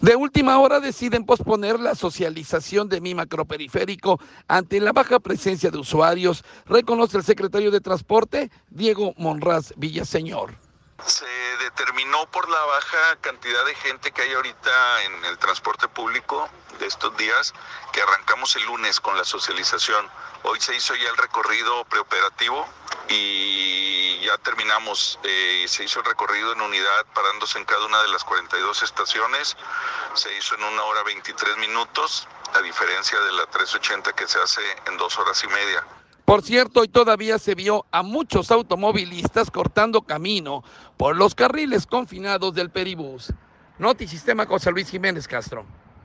De última hora deciden posponer la socialización de mi macroperiférico ante la baja presencia de usuarios, reconoce el secretario de Transporte, Diego Monraz Villaseñor. Se determinó por la baja cantidad de gente que hay ahorita en el transporte público de estos días que arrancamos el lunes con la socialización. Hoy se hizo ya el recorrido preoperativo y ya terminamos. Se hizo el recorrido en unidad parándose en cada una de las 42 estaciones. Se hizo en 1 hora 23 minutos, a diferencia de la 380 que se hace en 2 horas y media. Por cierto, hoy todavía se vio a muchos automovilistas cortando camino por los carriles confinados del Peribús. Notisistema, José Luis Jiménez Castro.